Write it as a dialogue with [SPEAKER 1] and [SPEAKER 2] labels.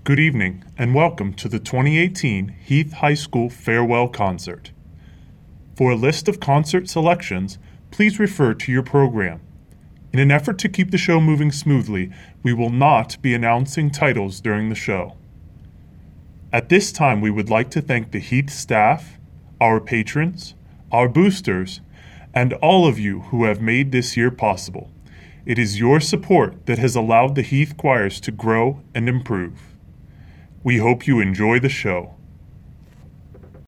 [SPEAKER 1] Good evening, and welcome to the 2018 Heath High School Farewell Concert. For a list of concert selections, please refer to your program. In an effort to keep the show moving smoothly, we will not be announcing titles during the show. At this time, we would like to thank the Heath staff, our patrons, our boosters, and all of you who have made this year possible. It is your support that has allowed the Heath choirs to grow and improve. We hope you enjoy the show.